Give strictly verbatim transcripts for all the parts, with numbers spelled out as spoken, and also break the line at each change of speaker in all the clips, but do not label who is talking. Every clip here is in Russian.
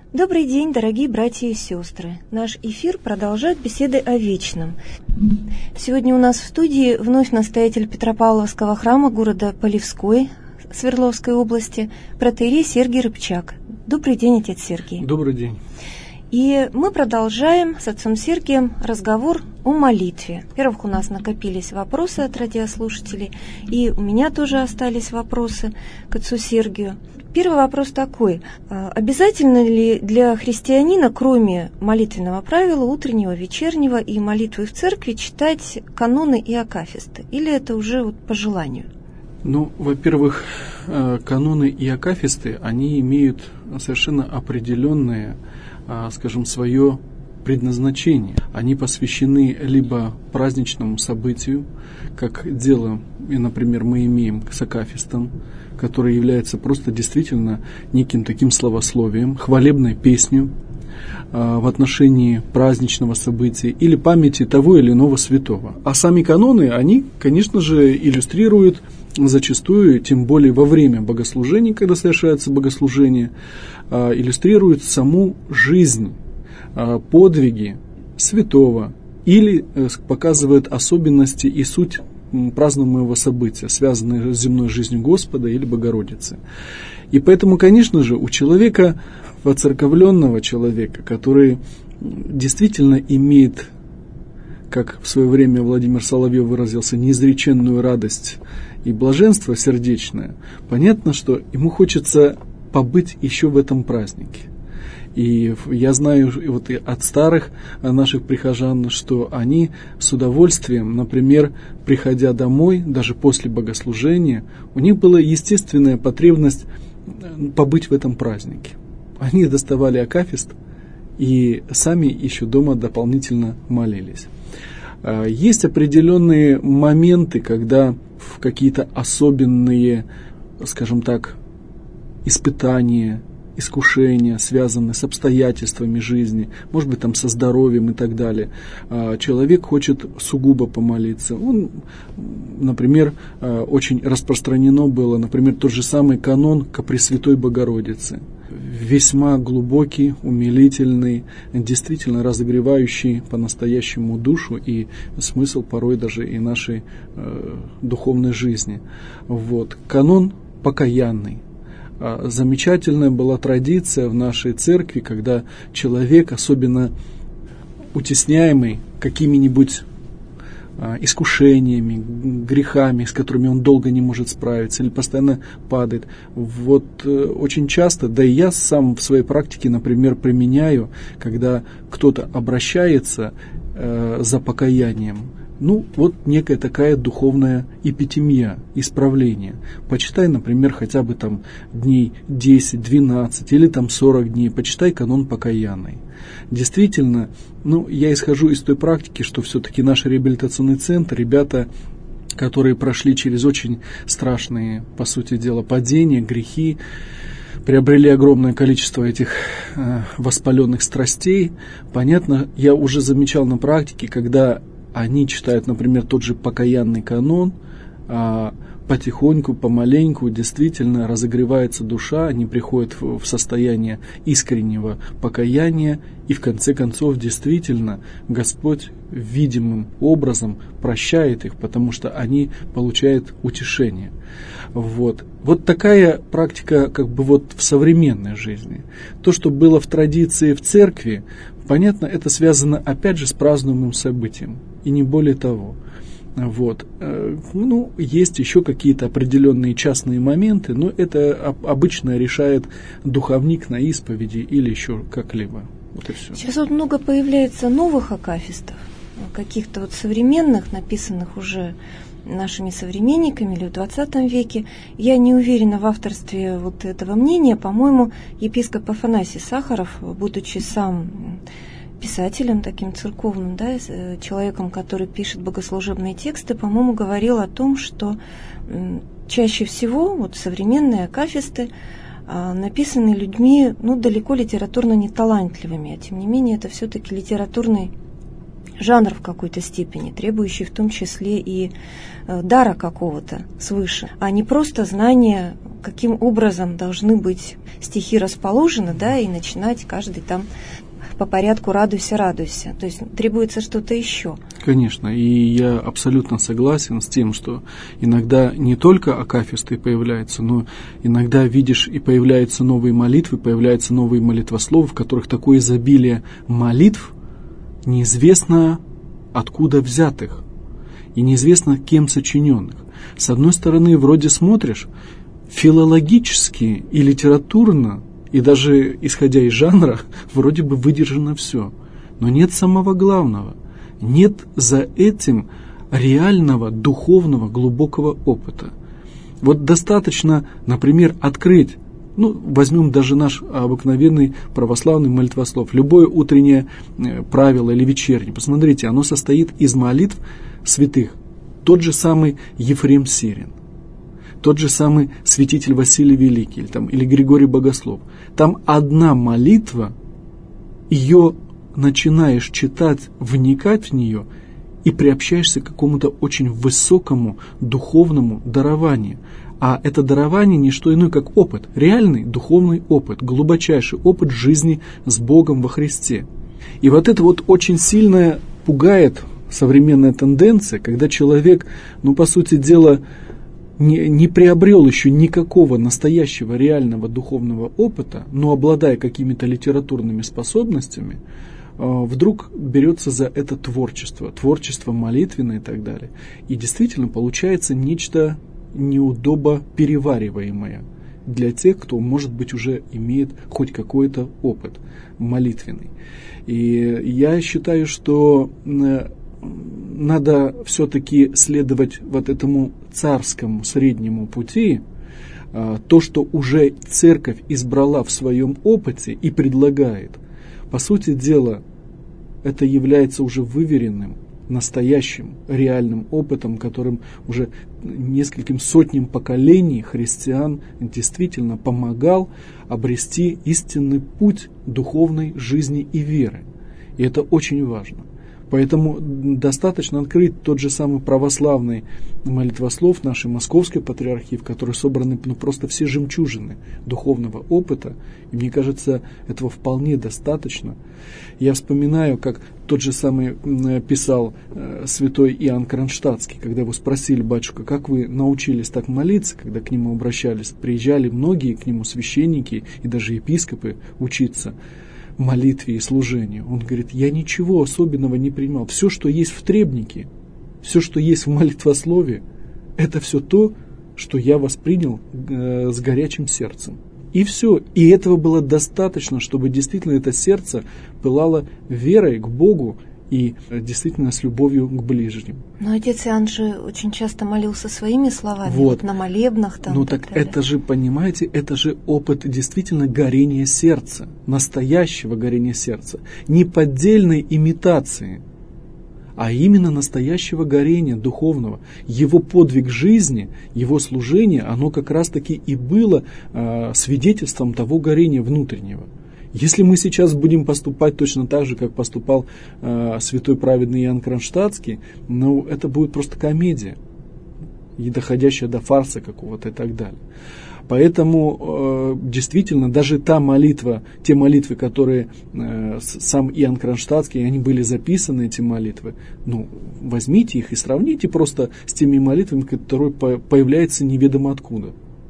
Добрый день, дорогие братья и сестры. Наш эфир продолжает беседы о вечном. Сегодня у нас в студии вновь настоятель Петропавловского храма города Полевской Свердловской области, протоиерей Сергий Рыбчак. Добрый день, отец Сергий.
Добрый день.
И мы продолжаем с отцом Сергием разговор о молитве. Во-первых, у нас накопились вопросы от радиослушателей, и у меня тоже остались вопросы к отцу Сергию. Первый вопрос такой. Обязательно ли для христианина, кроме молитвенного правила, утреннего, вечернего и молитвы в церкви, читать каноны и акафисты? Или это уже вот по желанию?
Ну, во-первых, каноны и акафисты, они имеют совершенно определенное, скажем, свое предназначение. Они посвящены либо праздничному событию, как дело, например, мы имеем с акафистом, который является просто действительно неким таким словословием, хвалебной песней в отношении праздничного события или памяти того или иного святого. А сами каноны, они, конечно же, иллюстрируют зачастую, тем более во время богослужения, когда совершается богослужение, иллюстрируют саму жизнь, подвиги святого или показывают особенности и суть празднуемого события, связанные с земной жизнью Господа или Богородицы. И поэтому, конечно же, у человека, воцерковленного человека, который действительно имеет, как в свое время Владимир Соловьев выразился, неизреченную радость и блаженство сердечное, понятно, что ему хочется побыть еще в этом празднике. И я знаю вот и от старых наших прихожан, что они с удовольствием, например, приходя домой, даже после богослужения, у них была естественная потребность побыть в этом празднике. Они доставали акафист и сами еще дома дополнительно молились. Есть определенные моменты, когда в какие-то особенные, скажем так, испытания, искушения, связанные с обстоятельствами жизни, может быть, там со здоровьем и так далее, человек хочет сугубо помолиться. Он, например, очень распространено было, например, тот же самый канон ко Пресвятой Богородице. Весьма глубокий, умилительный, действительно разогревающий по-настоящему душу и смысл порой даже и нашей э, духовной жизни. Вот. Канон покаянный. Замечательная была традиция в нашей церкви, когда человек, особенно утесняемый какими-нибудь искушениями, грехами, с которыми он долго не может справиться или постоянно падает. Вот очень часто, да и я сам в своей практике, например, применяю, когда кто-то обращается э, за покаянием, ну, вот некая такая духовная эпитемия, исправление. Почитай, например, хотя бы там дней десять, двенадцать или там сорок дней, почитай канон покаянный. Действительно, ну, я исхожу из той практики, что все-таки наш реабилитационный центр, ребята, которые прошли через очень страшные, по сути дела, падения, грехи, приобрели огромное количество этих э, воспаленных страстей. Понятно, я уже замечал на практике, когда они читают, например, тот же покаянный канон, а потихоньку, помаленьку действительно разогревается душа, они приходят в состояние искреннего покаяния, и в конце концов действительно Господь видимым образом прощает их, потому что они получают утешение. Вот. Вот такая практика как бы вот в современной жизни. То, что было в традиции в церкви, понятно, это связано опять же с празднуемым событием, и не более того. Вот. Ну, есть еще какие-то определенные частные моменты, но это обычно решает духовник на исповеди или еще как-либо. Вот и все.
Сейчас вот много появляется новых акафистов, каких-то вот современных, написанных уже нашими современниками или в двадцатом веке. Я не уверена в авторстве вот этого мнения. По-моему, епископ Афанасий Сахаров, будучи сам писателем таким церковным, да, человеком, который пишет богослужебные тексты, по-моему, говорил о том, что чаще всего вот современные акафисты написаны людьми, ну, далеко литературно неталантливыми, а тем не менее это все-таки литературный жанр в какой-то степени, требующий в том числе и э, дара какого-то свыше, а не просто знания, каким образом должны быть стихи расположены, да, и начинать каждый там по порядку «радуйся, радуйся». То есть требуется что-то еще.
Конечно, и я абсолютно согласен с тем, что иногда не только акафисты появляются, но иногда видишь, и появляются новые молитвы, появляются новые молитвословы, в которых такое изобилие молитв, неизвестно откуда взятых и неизвестно кем сочиненных. С одной стороны, вроде смотришь, филологически и литературно, и даже исходя из жанра, вроде бы выдержано все. Но нет самого главного. Нет за этим реального, духовного, глубокого опыта. Вот достаточно, например, открыть, ну, возьмем даже наш обыкновенный православный молитвослов, любое утреннее правило или вечернее. Посмотрите, оно состоит из молитв святых. Тот же самый Ефрем Сирин, тот же самый святитель Василий Великий или, там, или Григорий Богослов. Там одна молитва, ее начинаешь читать, вникать в нее и приобщаешься к какому-то очень высокому духовному дарованию. А это дарование не что иное, как опыт, реальный духовный опыт, глубочайший опыт жизни с Богом во Христе. И вот это вот очень сильно пугает современная тенденция, когда человек, ну, по сути дела, не, не приобрел еще никакого настоящего реального духовного опыта, но обладая какими-то литературными способностями, вдруг берется за это творчество, творчество молитвенное и так далее. И действительно получается нечто неудобо перевариваемое для тех, кто, может быть, уже имеет хоть какой-то опыт молитвенный. И я считаю, что надо все-таки следовать вот этому царскому среднему пути, то, что уже церковь избрала в своем опыте и предлагает. По сути дела, это является уже выверенным, настоящим, реальным опытом, которым уже нескольким сотням поколений христиан действительно помогал обрести истинный путь духовной жизни и веры. И это очень важно. Поэтому достаточно открыть тот же самый православный молитвослов нашей Московской Патриархии, в которой собраны ну, просто все жемчужины духовного опыта. И мне кажется, этого вполне достаточно. Я вспоминаю, как тот же самый писал э, святой Иоанн Кронштадтский, когда его спросили: батюшка, как вы научились так молиться, когда к нему обращались? Приезжали многие к нему священники и даже епископы учиться молитве и служению. Он говорит: я ничего особенного не принимал. Все, что есть в требнике, все, что есть в молитвослове, это все то, что я воспринял э, с горячим сердцем. И все. И этого было достаточно, чтобы действительно это сердце пылало верой к Богу и действительно с любовью к ближним.
Но отец Иоанн же очень часто молился своими словами,
вот.
Вот на молебнах. Там,
ну так, так это же, понимаете, это же опыт действительно горения сердца, настоящего горения сердца, не поддельной имитации, а именно настоящего горения духовного. Его подвиг жизни, его служение, оно как раз-таки и было э, свидетельством того горения внутреннего. Если мы сейчас будем поступать точно так же, как поступал э, святой праведный Иоанн Кронштадтский, ну, это будет просто комедия, и доходящая до фарса какого-то и так далее. Поэтому э, действительно даже та молитва, те молитвы, которые э, сам Иоанн Кронштадтский, они были записаны, эти молитвы, ну, возьмите их и сравните просто с теми молитвами, которые по- появляются неведомо откуда.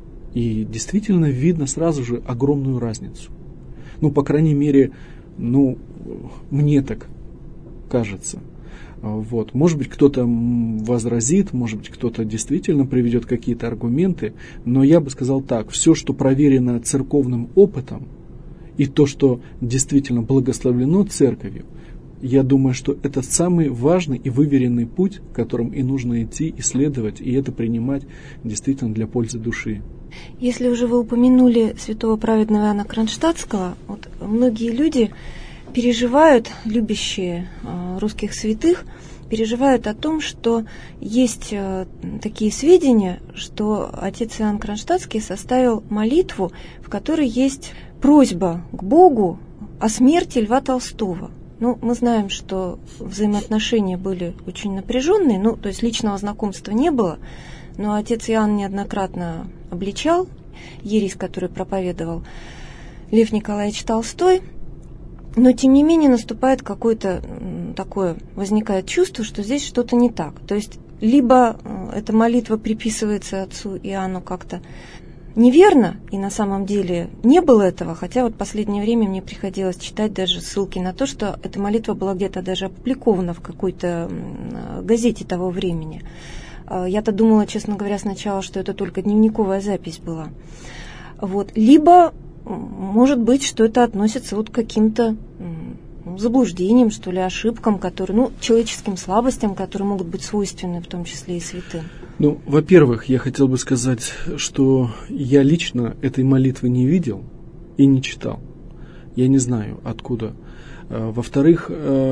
И действительно видно сразу же огромную разницу. Ну, по крайней мере, ну, мне так кажется. Вот. Может быть, кто-то возразит, может быть, кто-то действительно приведет какие-то аргументы, но я бы сказал так: все, что проверено церковным опытом, и то, что действительно благословлено церковью, я думаю, что это самый важный и выверенный путь, которым и нужно идти, исследовать, и это принимать действительно для пользы души.
Если уже вы упомянули святого праведного Иоанна Кронштадтского, вот многие люди переживают, любящие э, русских святых, переживают о том, что есть э, такие сведения, что отец Иоанн Кронштадтский составил молитву, в которой есть просьба к Богу о смерти Льва Толстого. Ну, мы знаем, что взаимоотношения были очень напряженные, ну, то есть личного знакомства не было, но отец Иоанн неоднократно обличал ересь, которую проповедовал Лев Николаевич Толстой, но тем не менее наступает какое-то такое, возникает чувство, что здесь что-то не так. То есть либо эта молитва приписывается отцу Иоанну как-то неверно, и на самом деле не было этого, хотя вот в последнее время мне приходилось читать даже ссылки на то, что эта молитва была где-то даже опубликована в какой-то газете того времени. Я-то думала, честно говоря, сначала, что это только дневниковая запись была. Вот. Либо, может быть, что это относится вот к каким-то заблуждениям, что ли, ошибкам, которые, ну, человеческим слабостям, которые могут быть свойственны, в том числе и святым.
Ну, во-первых, я хотел бы сказать, что я лично этой молитвы не видел и не читал. Я не знаю, откуда. Во-вторых,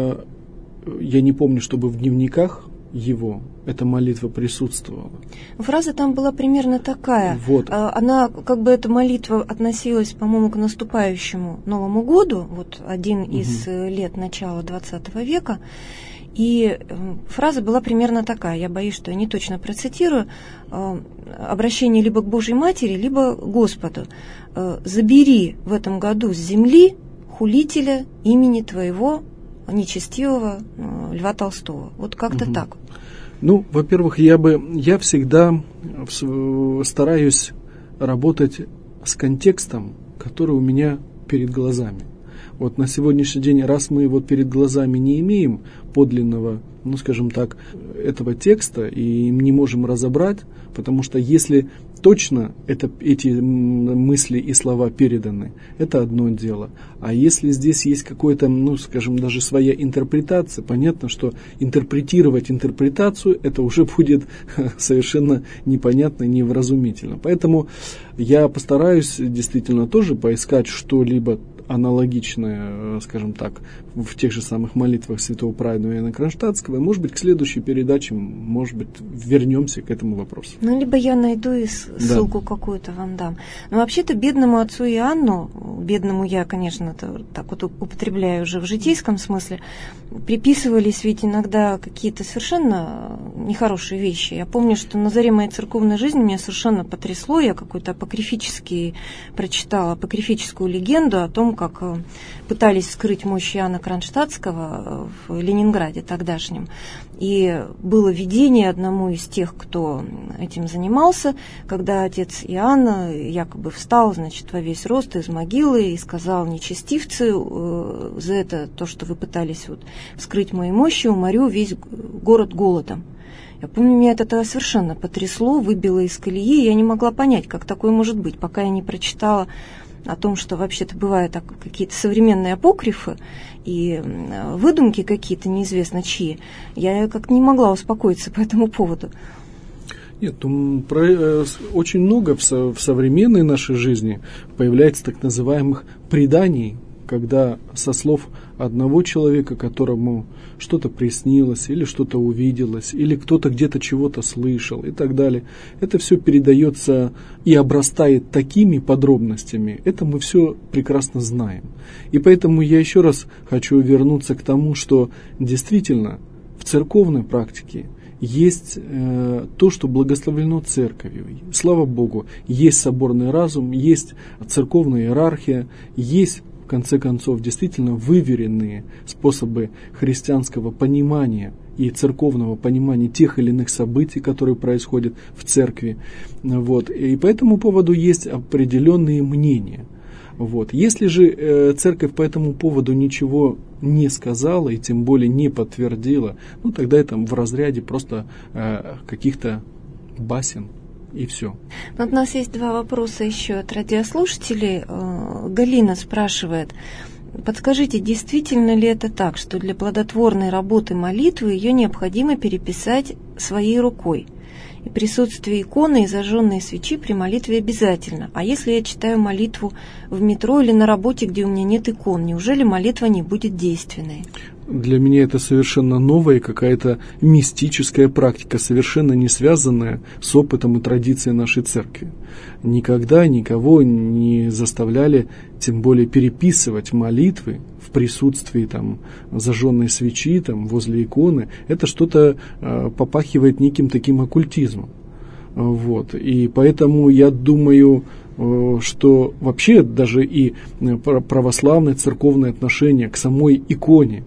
я не помню, чтобы в дневниках его эта молитва присутствовала.
Фраза там была примерно такая.
Вот.
Она, как бы эта молитва относилась, по-моему, к наступающему Новому году, вот один угу. из лет начала двадцатого века. И фраза была примерно такая, я боюсь, что я не точно процитирую, обращение либо к Божьей Матери, либо к Господу. «Забери в этом году с земли хулителя имени твоего, нечестивого Льва Толстого». Вот как-то угу. так.
Ну, во-первых, я бы, я всегда стараюсь работать с контекстом, который у меня перед глазами. Вот на сегодняшний день, раз мы вот перед глазами не имеем подлинного, ну, скажем так, этого текста и не можем разобрать, потому что если точно это, эти мысли и слова переданы, это одно дело. А если здесь есть какой-то, ну, скажем, даже своя интерпретация, понятно, что интерпретировать интерпретацию, это уже будет совершенно непонятно и невразумительно. Поэтому я постараюсь действительно тоже поискать что-либо аналогичное, скажем так, в тех же самых молитвах святого праведного Иоанна Кронштадтского. И, может быть, к следующей передаче, может быть, вернемся к этому вопросу.
Ну, либо я найду и ссылку да. какую-то вам дам. Но вообще-то бедному отцу Иоанну, бедному я, конечно, так вот употребляю уже в житейском смысле, приписывались ведь иногда какие-то совершенно нехорошие вещи. Я помню, что на заре моей церковной жизни меня совершенно потрясло. Я какой-то апокрифический прочитала, апокрифическую легенду о том, как пытались скрыть мощь Иоанна Кронштадтского в Ленинграде тогдашнем. И было видение одному из тех, кто этим занимался, когда отец Иоанн якобы встал, значит, во весь рост из могилы и сказал: нечестивцы, за это, то, что вы пытались вот скрыть мои мощи, уморю весь город голодом. Я помню, меня это совершенно потрясло, выбило из колеи, я не могла понять, как такое может быть, пока я не прочитала о том, что вообще-то бывают так, какие-то современные апокрифы и выдумки какие-то неизвестно чьи. Я как-то не могла успокоиться по этому поводу.
Нет, про, очень много в, со, в современной нашей жизни появляется так называемых преданий, когда со слов одного человека, которому что-то приснилось, или что-то увиделось, или кто-то где-то чего-то слышал и так далее, это все передается и обрастает такими подробностями, это мы все прекрасно знаем. И поэтому я еще раз хочу вернуться к тому, что действительно в церковной практике есть э, то, что благословлено церковью. Слава Богу, есть соборный разум, есть церковная иерархия, есть, в конце концов, действительно выверенные способы христианского понимания и церковного понимания тех или иных событий, которые происходят в церкви. Вот. И по этому поводу есть определенные мнения. Вот. Если же э, церковь по этому поводу ничего не сказала и тем более не подтвердила, ну тогда это в разряде просто э, каких-то басен. И все.
Вот у нас есть два вопроса еще от радиослушателей. Галина спрашивает: подскажите, действительно ли это так, что для плодотворной работы молитвы ее необходимо переписать своей рукой? И присутствие иконы и зажженные свечи при молитве обязательно. А если я читаю молитву в метро или на работе, где у меня нет икон, неужели молитва не будет действенной?
для меня это совершенно новая какая-то мистическая практика, совершенно не связанная с опытом и традицией нашей церкви. Никогда никого не заставляли, тем более, переписывать молитвы в присутствии там, зажженной свечи там, возле иконы. Это что-то э, попахивает неким таким оккультизмом. Вот. И поэтому я думаю, э, что вообще даже и православное церковное отношение к самой иконе,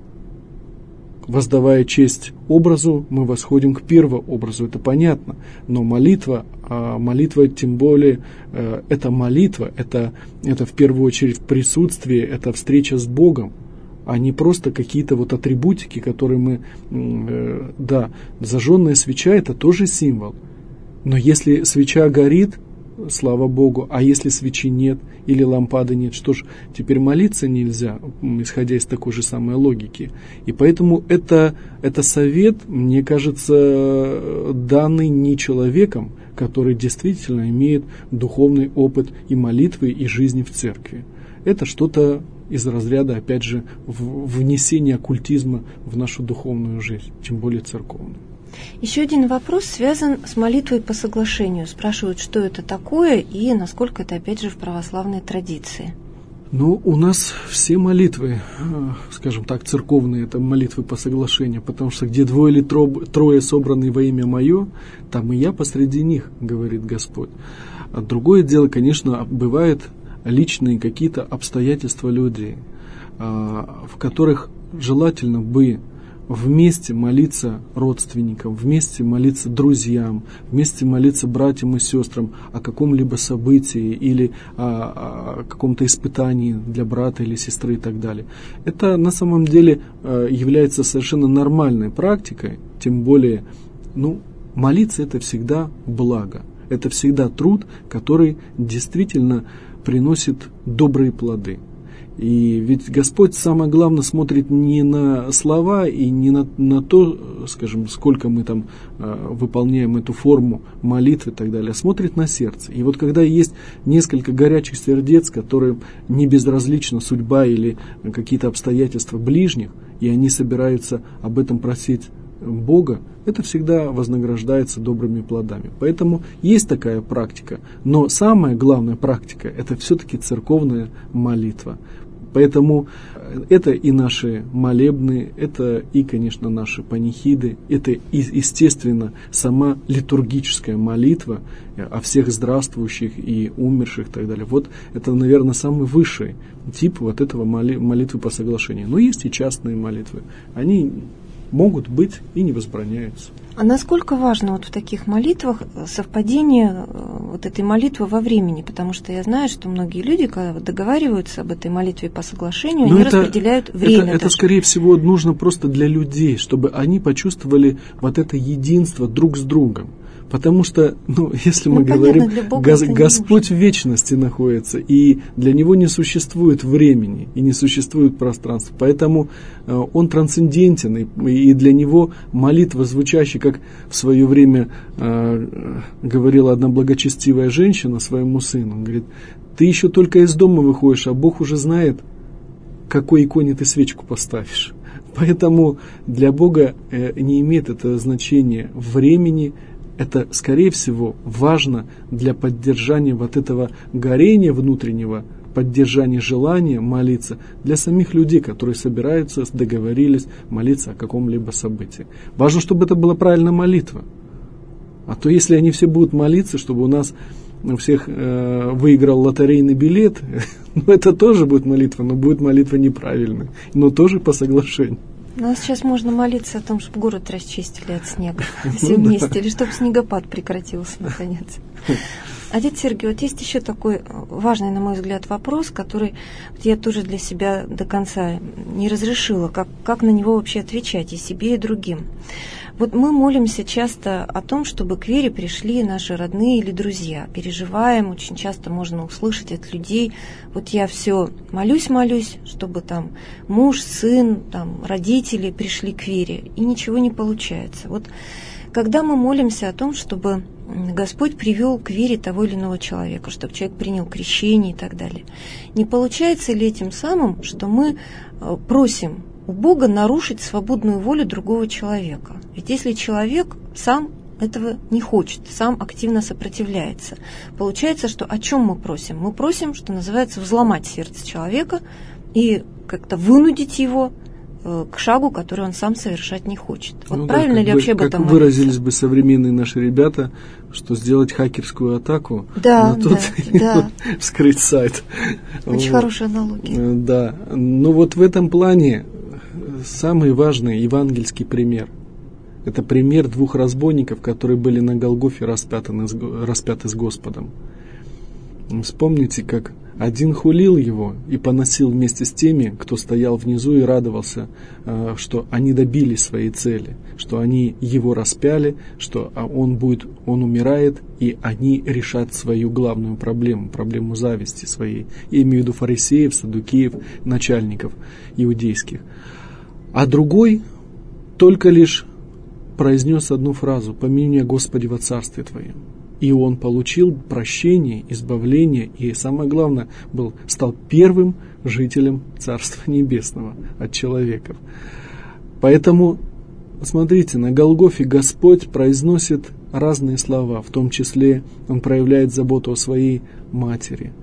воздавая честь образу, мы восходим к первообразу, это понятно. Но молитва, а молитва тем более, э, это молитва, это, это в первую очередь присутствие, это встреча с Богом, а не просто какие-то вот атрибутики, которые мы... Э, да, зажженная свеча – это тоже символ. Но если свеча горит, слава Богу, а если свечи нет или лампады нет, что ж, теперь молиться нельзя, исходя из такой же самой логики. И поэтому это, это совет, мне кажется, данный не человеком, который действительно имеет духовный опыт и молитвы, и жизни в церкви. Это что-то из разряда, опять же, внесения оккультизма в нашу духовную жизнь, тем более церковную.
Еще один вопрос связан с молитвой по соглашению. Спрашивают, что это такое и насколько это, опять же, в православной традиции.
Ну, у нас все молитвы, скажем так, церковные, это молитвы по соглашению, потому что где двое или трое собраны во имя Мое, там и я посреди них, говорит Господь. А другое дело, конечно, бывают личные какие-то обстоятельства людей, в которых желательно бы вместе молиться родственникам, вместе молиться друзьям, вместе молиться братьям и сестрам о каком-либо событии или о, о каком-то испытании для брата или сестры и так далее. Это на самом деле является совершенно нормальной практикой, тем более, ну, молиться это всегда благо, это всегда труд, который действительно приносит добрые плоды. И ведь Господь, самое главное, смотрит не на слова и не на, на то, скажем, сколько мы там э, выполняем эту форму молитвы и так далее, а смотрит на сердце. И вот когда есть несколько горячих сердец, которым не безразлична судьба или какие-то обстоятельства ближних, и они собираются об этом просить Бога, это всегда вознаграждается добрыми плодами. Поэтому есть такая практика. Но самая главная практика – это все-таки церковная молитва. Поэтому это и наши молебны, это и, конечно, наши панихиды, это, и, естественно, сама литургическая молитва о всех здравствующих и умерших и так далее. Вот это, наверное, самый высший тип вот этого моли, молитвы по соглашению. Но есть и частные молитвы. Они могут быть и не возбраняются.
А насколько важно вот в таких молитвах совпадение вот этой молитвы во времени? Потому что я знаю, что многие люди, когда договариваются об этой молитве по соглашению,
Но
они
это,
распределяют время.
Это, это, скорее всего, нужно просто для людей, чтобы они почувствовали вот это единство друг с другом. Потому что, ну, если мы ну, говорим, понятно, Гос- Господь в вечности находится, и для Него не существует времени, и не существует пространства. Поэтому э, Он трансцендентен, и, и для Него молитва, звучащая, как в свое время э, говорила одна благочестивая женщина своему сыну, он говорит, ты еще только из дома выходишь, а Бог уже знает, какой иконе ты свечку поставишь. Поэтому для Бога э, не имеет это значения времени. Это, скорее всего, важно для поддержания вот этого горения внутреннего, поддержания желания молиться для самих людей, которые собираются, договорились молиться о каком-либо событии. Важно, чтобы это была правильная молитва. А то, если они все будут молиться, чтобы у нас у всех э, выиграл лотерейный билет, ну, это тоже будет молитва, но будет молитва неправильная, но тоже по соглашению.
Ну, а сейчас можно молиться о том, чтобы город расчистили от снега все вместе, или чтобы снегопад прекратился наконец. Отец Сергий, вот есть еще такой важный, на мой взгляд, вопрос, который я тоже для себя до конца не разрешила, как, как на него вообще отвечать и себе, и другим. Вот мы молимся часто о том, чтобы к вере пришли наши родные или друзья. Переживаем, очень часто можно услышать от людей, вот я все молюсь-молюсь, чтобы там муж, сын, там, родители пришли к вере, и ничего не получается. Вот когда мы молимся о том, чтобы Господь привел к вере того или иного человека, чтобы человек принял крещение и так далее, не получается ли этим самым, что мы просим у Бога нарушить свободную волю другого человека. Ведь если человек сам этого не хочет, сам активно сопротивляется, получается, что о чем мы просим? Мы просим, что называется, взломать сердце человека и как-то вынудить его к шагу, который он сам совершать не хочет. Вот
ну
правильно
да,
ли
бы,
вообще об этом
как выразились бы современные наши ребята, что сделать хакерскую атаку,
да,
но тут
да, да.
вскрыть сайт.
Очень вот. Хорошая аналогия.
Да, но вот в этом плане самый важный евангельский пример. Это пример двух разбойников, которые были на Голгофе распяты, распяты с Господом. Вспомните, как один хулил его и поносил вместе с теми, кто стоял внизу и радовался, что они добились своей цели, что они его распяли, что он будет, он умирает, и они решат свою главную проблему, проблему зависти своей. Я имею в виду фарисеев, саддукеев, начальников иудейских. А другой только лишь произнес одну фразу: «Помяни меня, Господи, во царстве Твоем». И он получил прощение, избавление, и самое главное, был, стал первым жителем Царства Небесного от человеков. Поэтому, смотрите, на Голгофе Господь произносит разные слова, в том числе Он проявляет заботу о своей матери,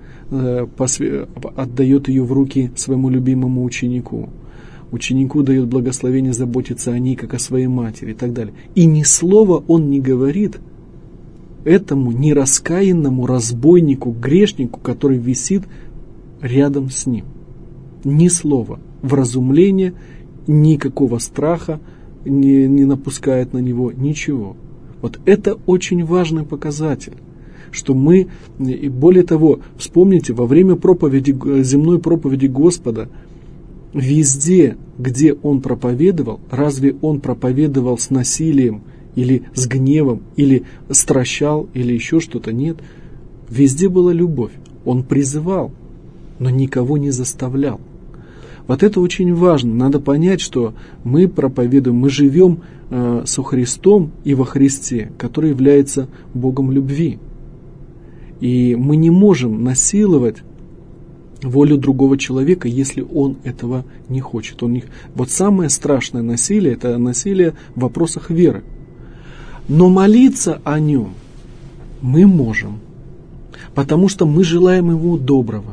отдает ее в руки своему любимому ученику. Ученику дает благословение заботиться о ней, как о своей матери и так далее. И ни слова Он не говорит этому нераскаянному разбойнику, грешнику, который висит рядом с ним. Ни слова вразумления, никакого страха не, не напускает на него, ничего. Вот это очень важный показатель, что мы, и более того, вспомните, во время проповеди, земной проповеди Господа, везде, где Он проповедовал, разве Он проповедовал с насилием, или с гневом, или стращал, или еще что-то? Нет. Везде была любовь. Он призывал, но никого не заставлял. Вот это очень важно. Надо понять, что мы проповедуем, мы живем э, со Христом и во Христе, который является Богом любви. И мы не можем насиловать волю другого человека, если он этого не хочет. Он не... Вот самое страшное насилие – это насилие в вопросах веры. Но молиться о нем мы можем, потому что мы желаем ему доброго,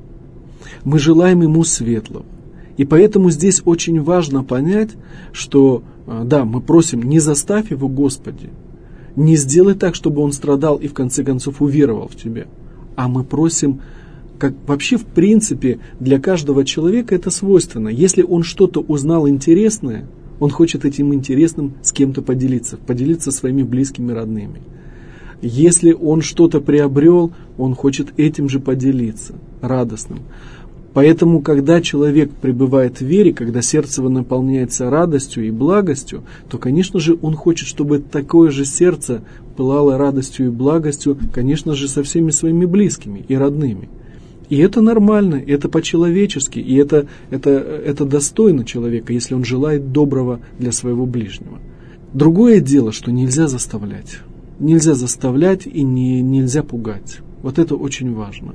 мы желаем ему светлого. И поэтому здесь очень важно понять, что да, мы просим: не заставь его, Господи, не сделай так, чтобы он страдал и в конце концов уверовал в Тебя. А мы просим, как вообще в принципе для каждого человека это свойственно. Если он что-то узнал интересное, он хочет этим интересным с кем-то поделиться, поделиться своими близкими, родными. Если он что-то приобрел, он хочет этим же поделиться, радостным. Поэтому, когда человек пребывает в вере, когда сердце его наполняется радостью и благостью, то, конечно же, он хочет, чтобы такое же сердце пылало радостью и благостью, конечно же, со всеми своими близкими и родными. И это нормально, это по-человечески, и это, это, это достойно человека, если он желает доброго для своего ближнего. Другое дело, что нельзя заставлять. Нельзя заставлять и не, нельзя пугать. Вот это очень важно.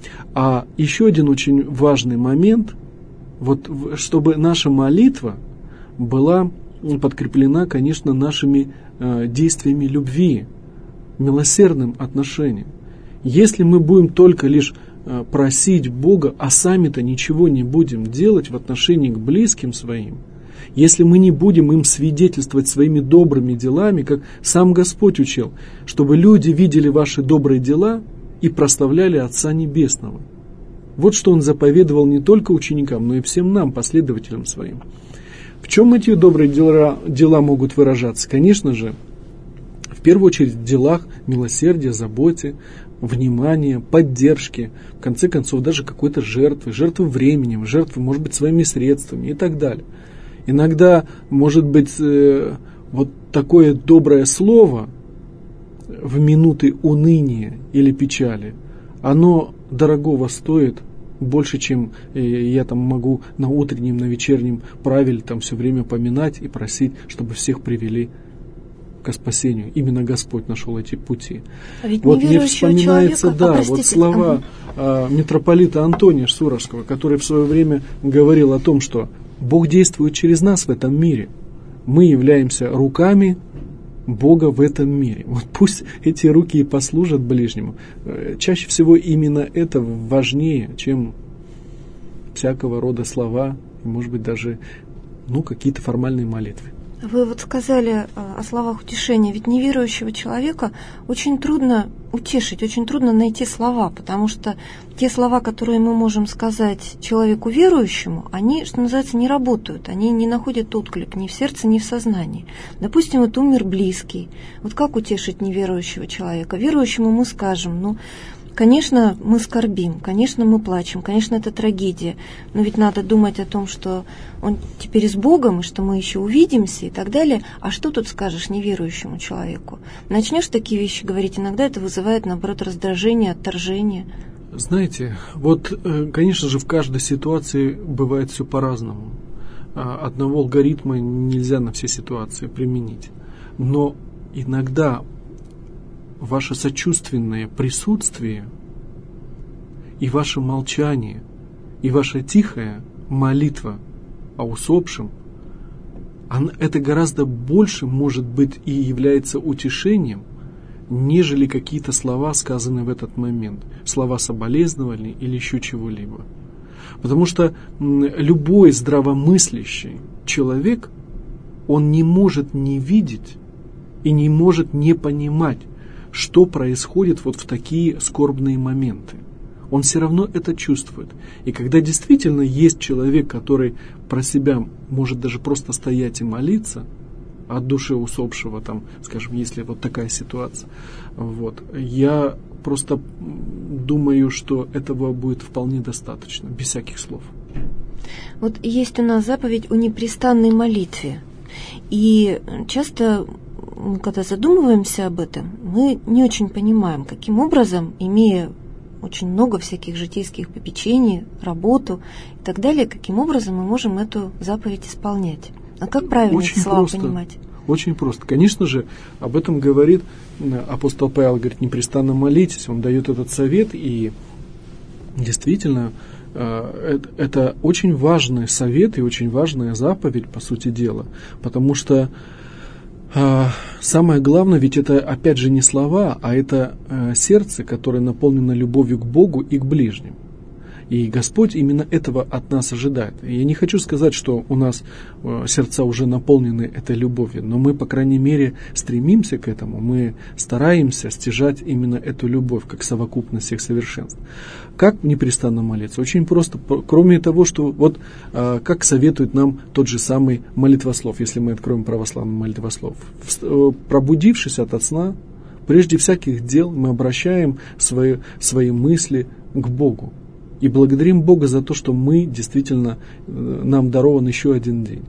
А еще один очень важный момент, вот, чтобы наша молитва была подкреплена, конечно, нашими э, действиями любви, милосердным отношением. Если мы будем только лишь просить Бога, а сами-то ничего не будем делать в отношении к близким своим, если мы не будем им свидетельствовать своими добрыми делами, как сам Господь учил, чтобы люди видели ваши добрые дела и прославляли Отца Небесного. Вот что Он заповедовал не только ученикам, но и всем нам, последователям своим. В чем эти добрые дела, дела могут выражаться? Конечно же, в первую очередь в делах милосердия, заботе, внимания, поддержки, в конце концов даже какой-то жертвы, жертвы временем, жертвы, может быть, своими средствами и так далее. Иногда, может быть, э, вот такое доброе слово в минуты уныния или печали, оно дорогого стоит, больше, чем э, я там могу на утреннем, на вечернем правиле там все время поминать и просить, чтобы всех привели к спасению. Именно Господь нашел эти пути.
А ведь
вот мне вспоминается,
человека,
да,
а, простите,
вот слова
ага.
э, митрополита Антония Суровского, который в свое время говорил о том, что Бог действует через нас в этом мире. Мы являемся руками Бога в этом мире. Вот пусть эти руки и послужат ближнему. Чаще всего именно это важнее, чем всякого рода слова, может быть, даже ну, какие-то формальные молитвы.
Вы вот сказали о словах утешения, ведь неверующего человека очень трудно утешить, очень трудно найти слова, потому что те слова, которые мы можем сказать человеку верующему, они, что называется, не работают, они не находят отклик ни в сердце, ни в сознании. Допустим, вот умер близкий, вот как утешить неверующего человека? Верующему мы скажем, ну, конечно, мы скорбим, конечно, мы плачем, конечно, это трагедия, но ведь надо думать о том, что он теперь с Богом, и что мы еще увидимся и так далее. А что тут скажешь неверующему человеку? Начнешь такие вещи говорить, иногда это вызывает, наоборот, раздражение, отторжение.
Знаете, вот, конечно же, в каждой ситуации бывает все по-разному. Одного алгоритма нельзя на все ситуации применить. Но иногда ваше сочувственное присутствие и ваше молчание, и ваша тихая молитва о усопшем, это гораздо больше может быть и является утешением, нежели какие-то слова, сказанные в этот момент, слова соболезнования или еще чего-либо. Потому что любой здравомыслящий человек, он не может не видеть и не может не понимать, что происходит вот в такие скорбные моменты. Он все равно это чувствует. И когда действительно есть человек, который про себя может даже просто стоять и молиться от души усопшего, там, скажем, если вот такая ситуация, вот, я просто думаю, что этого будет вполне достаточно, без всяких слов.
Вот есть у нас заповедь о непрестанной молитве. И часто, когда задумываемся об этом, мы не очень понимаем, каким образом, имея очень много всяких житейских попечений, работу и так далее, каким образом мы можем эту заповедь исполнять. А как правильно
очень
эти слова
просто,
понимать?
Очень просто. Конечно же, об этом говорит апостол Павел, говорит, непрестанно молитесь, он дает этот совет, и действительно, это очень важный совет и очень важная заповедь, по сути дела, потому что самое главное, ведь это опять же не слова, а это сердце, которое наполнено любовью к Богу и к ближним. И Господь именно этого от нас ожидает. И я не хочу сказать, что у нас сердца уже наполнены этой любовью, но мы, по крайней мере, стремимся к этому, мы стараемся стяжать именно эту любовь, как совокупность всех совершенств. Как непрестанно молиться? Очень просто, кроме того, что вот как советует нам тот же самый молитвослов, если мы откроем православный молитвослов. Пробудившись ото сна, прежде всяких дел мы обращаем свои, свои мысли к Богу. И благодарим Бога за то, что мы действительно, нам дарован еще один день.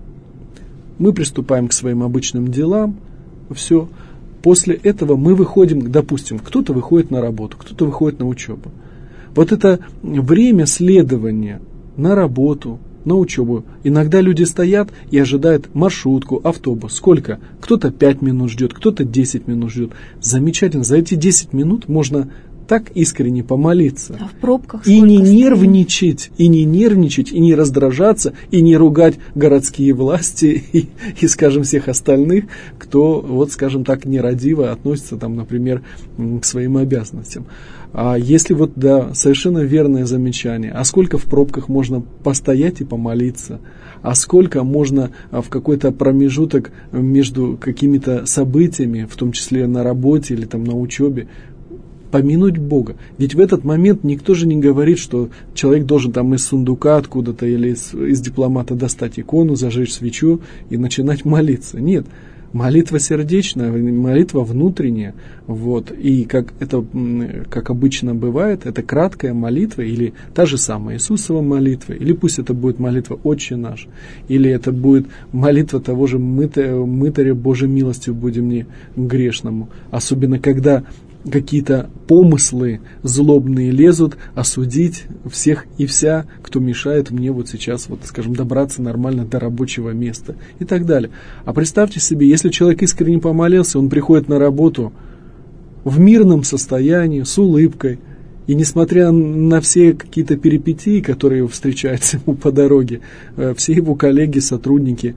Мы приступаем к своим обычным делам, все. После этого мы выходим, допустим, кто-то выходит на работу, кто-то выходит на учебу. Вот это время следования на работу, на учебу. Иногда люди стоят и ожидают маршрутку, автобус. Сколько? Кто-то пять минут ждет, кто-то десять минут ждет. Замечательно. За эти десять минут можно так искренне помолиться.
А в пробках
и не
стоит?
нервничать, и не нервничать, и не раздражаться, и не ругать городские власти и, и, скажем, всех остальных, кто, вот, скажем так, нерадиво относится, там, например, к своим обязанностям. А если вот, да, совершенно верное замечание, а сколько в пробках можно постоять и помолиться, а сколько можно в какой-то промежуток между какими-то событиями, в том числе на работе или там на учебе, помянуть Бога. Ведь в этот момент никто же не говорит, что человек должен там из сундука откуда-то или из, из дипломата достать икону, зажечь свечу и начинать молиться. Нет. Молитва сердечная, молитва внутренняя. Вот. И как это, как обычно бывает, это краткая молитва, или та же самая Иисусова молитва, или пусть это будет молитва «Отче наш», или это будет молитва того же «Мытаря Божьей милостью буди мне грешному». Особенно когда какие-то помыслы злобные лезут осудить всех и вся, кто мешает мне вот сейчас, вот, скажем, добраться нормально до рабочего места и так далее. А представьте себе, если человек искренне помолился, он приходит на работу в мирном состоянии, с улыбкой, И несмотря на все какие-то перипетии, которые встречаются ему по дороге, все его коллеги, сотрудники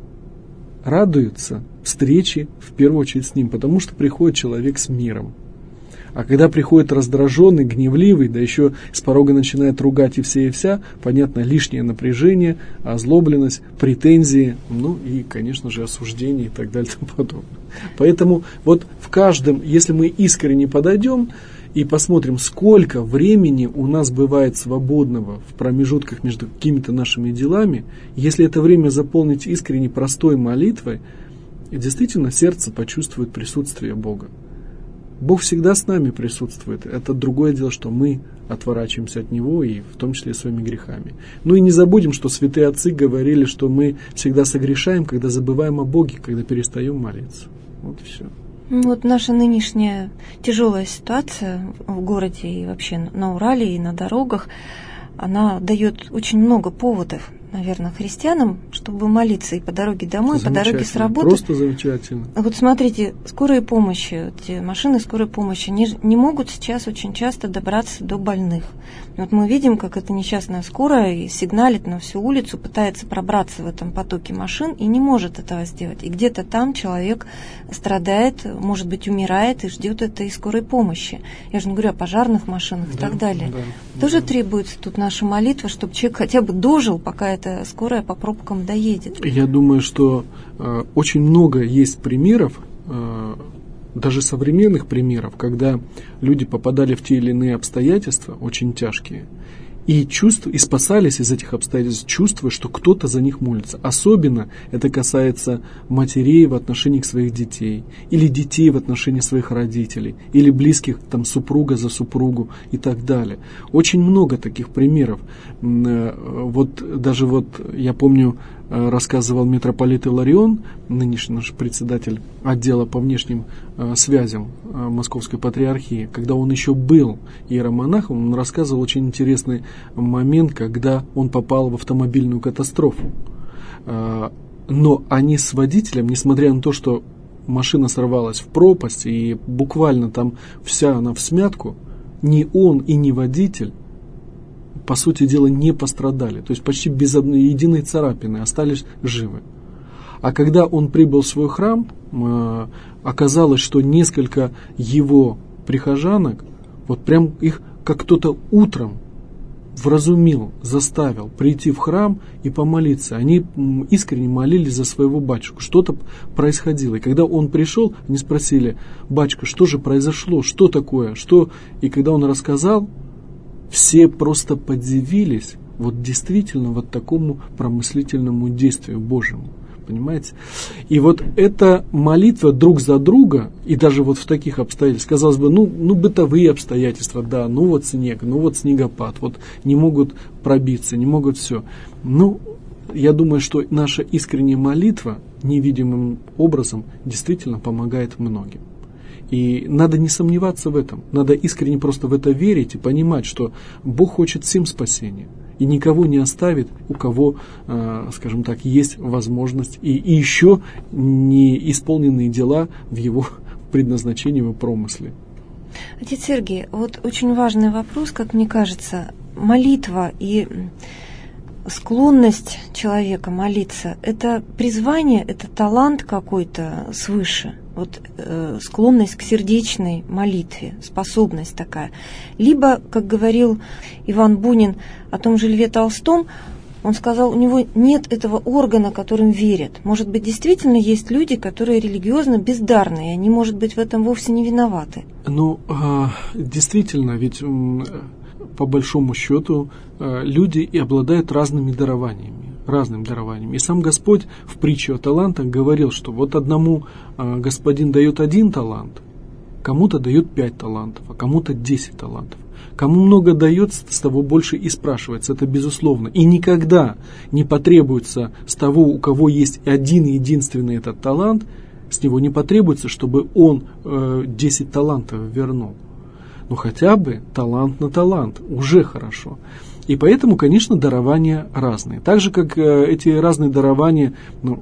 радуются встрече в первую очередь с ним, потому что приходит человек с миром. А когда приходит раздраженный, гневливый, да еще с порога начинает ругать и все и вся, понятно, лишнее напряжение, озлобленность, претензии, ну и, конечно же, осуждение и так далее и тому подобное. Поэтому вот в каждом, если мы искренне подойдем и посмотрим, сколько времени у нас бывает свободного в промежутках между какими-то нашими делами, если это время заполнить искренне простой молитвой, действительно сердце почувствует присутствие Бога. Бог всегда с нами присутствует. Это другое дело, что мы отворачиваемся от Него, и в том числе и своими грехами. Ну и не забудем, что святые отцы говорили, что мы всегда согрешаем, когда забываем о Боге, когда перестаем молиться. Вот и все.
Вот наша нынешняя тяжелая ситуация в городе и вообще на Урале и на дорогах, она дает очень много поводов, наверное, христианам, чтобы молиться и по дороге домой, и по дороге с работы.
Просто замечательно.
Вот смотрите, скорые помощи, эти машины скорой помощи, они не могут сейчас очень часто добраться до больных. Вот мы видим, как эта несчастная скорая сигналит на всю улицу, пытается пробраться в этом потоке машин и не может этого сделать. И где-то там человек страдает, может быть, умирает и ждет этой скорой помощи. Я же не говорю о пожарных машинах и да, так далее. Да, Тоже да. требуется тут наша молитва, чтобы человек хотя бы дожил, пока эта скорая по пробкам доедет.
Я думаю, что э, очень много есть примеров, э, даже современных примеров, когда люди попадали в те или иные обстоятельства, очень тяжкие, и, чувств, и спасались из этих обстоятельств, чувствуя, что кто-то за них молится. Особенно это касается матерей в отношении своих детей, или детей в отношении своих родителей, или близких, там, супруга за супругу и так далее. Очень много таких примеров. Вот даже вот я помню, рассказывал митрополит Иларион, нынешний наш председатель отдела по внешним э, связям э, Московской Патриархии, когда он еще был иеромонахом, он рассказывал очень интересный момент, когда он попал в автомобильную катастрофу. Э, но они с водителем, несмотря на то, что машина сорвалась в пропасть и буквально там вся она всмятку, ни он и ни водитель, по сути дела, не пострадали. То есть почти без одной единой царапины остались живы. А когда он прибыл в свой храм, э, оказалось, что несколько его прихожанок, вот прям их как кто-то утром вразумил, заставил прийти в храм и помолиться. Они искренне молились за своего батюшку. Что-то происходило. И когда он пришел, они спросили: батюшка, что же произошло? Что такое? Что? И когда он рассказал, все просто подивились вот действительно вот такому промыслительному действию Божьему. Понимаете? И вот эта молитва друг за друга, и даже вот в таких обстоятельствах, казалось бы, ну, ну бытовые обстоятельства, да, ну вот снег, ну вот снегопад, вот не могут пробиться, не могут все. Ну, я думаю, что наша искренняя молитва невидимым образом действительно помогает многим. И надо не сомневаться в этом, надо искренне просто в это верить и понимать, что Бог хочет всем спасения и никого не оставит, у кого, э, скажем так, есть возможность и, и еще не исполненные дела в его предназначении, в его промысле.
Отец Сергий, вот очень важный вопрос, как мне кажется, молитва и склонность человека молиться, это призвание, это талант какой-то свыше, вот э, склонность к сердечной молитве, способность такая. Либо, как говорил Иван Бунин о том же Льве Толстом, он сказал, у него нет этого органа, которым верят. Может быть, действительно есть люди, которые религиозно бездарные, и они, может быть, в этом вовсе не виноваты.
Ну, действительно, ведь по большому счету люди и обладают разными дарованиями, разными дарованиями. И сам Господь в притче о талантах говорил, что вот одному Господин дает один талант, кому-то дает пять талантов, а кому-то десять талантов. Кому много дается, с того больше и спрашивается, это безусловно. И никогда не потребуется с того, у кого есть один единственный этот талант, с него не потребуется, чтобы он э, десять талантов вернул. Но хотя бы талант на талант, уже хорошо. И поэтому, конечно, дарования разные. Так же, как э, эти разные дарования, ну,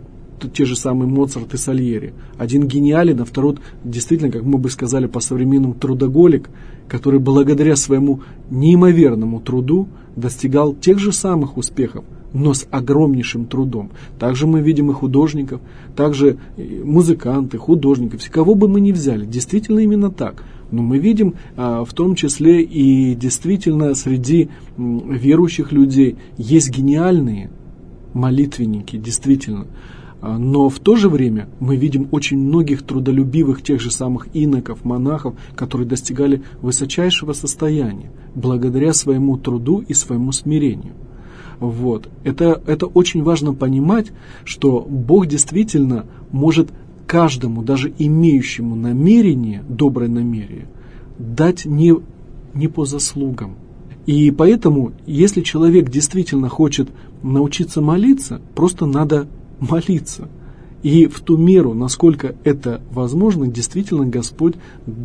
те же самые Моцарт и Сальери. Один гениален, а второй действительно, как мы бы сказали по-современному, трудоголик, который благодаря своему неимоверному труду достигал тех же самых успехов, но с огромнейшим трудом. Также мы видим и художников, также музыканты, художников, кого бы мы ни взяли, действительно именно так. Но мы видим а, в том числе и действительно среди м, верующих людей есть гениальные молитвенники, действительно. А, но в то же время мы видим очень многих трудолюбивых, тех же самых иноков, монахов, которые достигали высочайшего состояния благодаря своему труду и своему смирению. Вот. Это, это очень важно понимать, что Бог действительно может каждому, даже имеющему намерение, доброе намерение, дать не, не по заслугам. И поэтому, если человек действительно хочет научиться молиться, просто надо молиться. И в ту меру, насколько это возможно, действительно Господь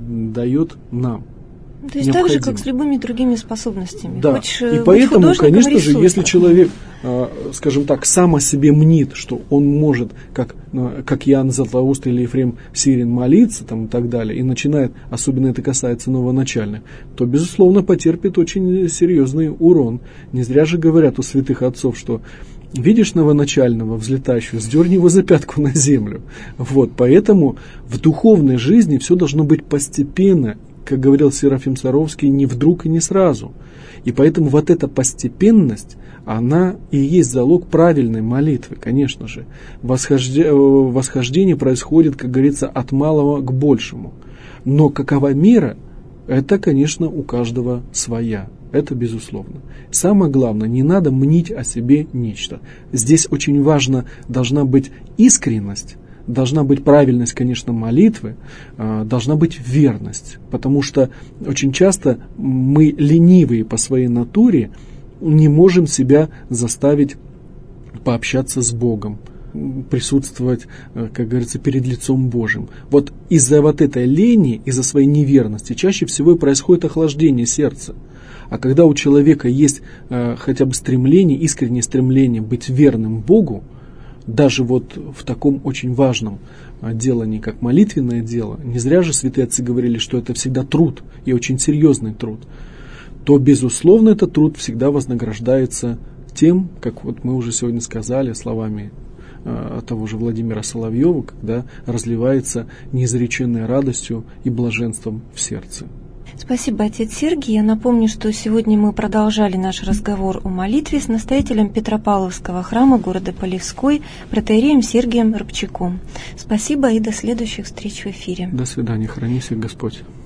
дает нам.
То есть так же, как с любыми другими способностями.
Да,
Хочешь
и поэтому, конечно
рисуй,
же, если человек, скажем так, сам о себе мнит, что он может, как, как Иоанн Златоуст или Ефрем Сирин, молиться там, и так далее, и начинает, особенно это касается новоначальных, то, безусловно, потерпит очень серьезный урон. Не зря же говорят у святых отцов, что видишь новоначального, взлетающего, сдерни его за пятку на землю. Вот, поэтому в духовной жизни все должно быть постепенно, как говорил Серафим Саровский, не вдруг и не сразу. И поэтому вот эта постепенность, она и есть залог правильной молитвы, конечно же. Восхождение, восхождение происходит, как говорится, от малого к большему. Но какова мера, это, конечно, у каждого своя. Это безусловно. Самое главное, не надо мнить о себе нечто. Здесь очень важно, должна быть искренность, должна быть правильность, конечно, молитвы, должна быть верность, потому что очень часто мы, ленивые по своей натуре, не можем себя заставить пообщаться с Богом, присутствовать, как говорится, перед лицом Божьим. Вот из-за вот этой лени, из-за своей неверности чаще всего и происходит охлаждение сердца. А когда у человека есть хотя бы стремление, искреннее стремление быть верным Богу, даже вот в таком очень важном делании, как молитвенное дело, не зря же святые отцы говорили, что это всегда труд, и очень серьезный труд, то, безусловно, этот труд всегда вознаграждается тем, как вот мы уже сегодня сказали словами э, того же Владимира Соловьева, когда разливается неизреченной радостью и блаженством в сердце.
Спасибо, отец Сергий. Я напомню, что сегодня мы продолжали наш разговор о молитве с настоятелем Петропавловского храма города Полевской, протоиереем Сергием Рыбчаком. Спасибо и до следующих встреч в эфире.
До свидания. Храни всех Господь.